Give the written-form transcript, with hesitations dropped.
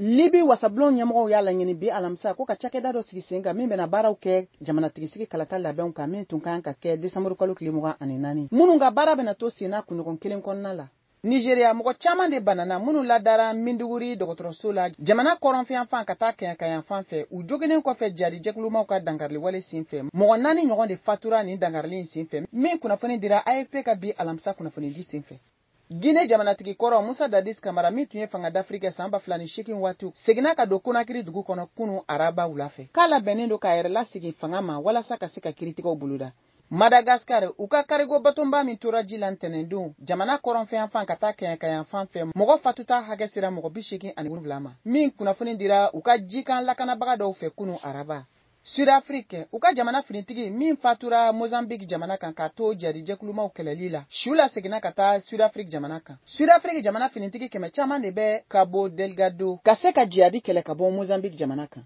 Libi wasablon ɲɛmɔgɔw y'a laɲini bi alamisa ko ka cakɛda dɔ sigi sen kan min bɛna baaraw kɛ jamanatigisi kalata labɛnw kan min tun kan ka kɛ décembre kalo tile 24 minnu ka baara bɛna to senna kunɲɔgɔn kelen kɔnɔna la. Nigeria mɔgɔ caman de banana minnu ladara Minduguri dɔgɔtɔrɔso la jamana kɔrɔnfɛn fan ka taa kɛɲɛkayan fan fɛ u joginen kɔfɛ jadi jɛkulumaw ka dangarili wale sen fɛ mɔgɔ 4 ɲɔgɔn de fatura nin dangarili sen fɛ min kunnafoni dira AFP ka bi alamisa kunnafoni di sen fɛ. Guinée jamanatigi kɔrɔ Musa Dadis Camara min tun ye fanga d'Afrique san 2008 waati seginna ka don Conakry dugu kɔnɔ kunu araba wula fɛ k'a labɛnnen don k'a yɛrɛ lasegin fanga ma walasa ka se ka kiritigaw boloda. Madagascar u ka karigo batomba min tora ji la ntɛnɛndon jamana kɔrɔnfɛn fan ka taa kɛɲɛkayan fan fɛ mɔgɔ fatuta hakɛ sera mɔgɔ 87 ma min kunnafoni dira u ka jikan lakanabaga dɔw fɛ kunu araba. Sud-Afrique u ka jamana finitigi min fatura Mozambique jamana kan ka to jadi jɛkulumaw kɛlɛli la su la seginna ka taa Sud-Afrique jamana kan. Sud-Afrique jamana finitigi kɛmɛ caman de bɛ Cabo Delgado ka se ka jadi kɛlɛ ka bɔ Mozambique jamana kan.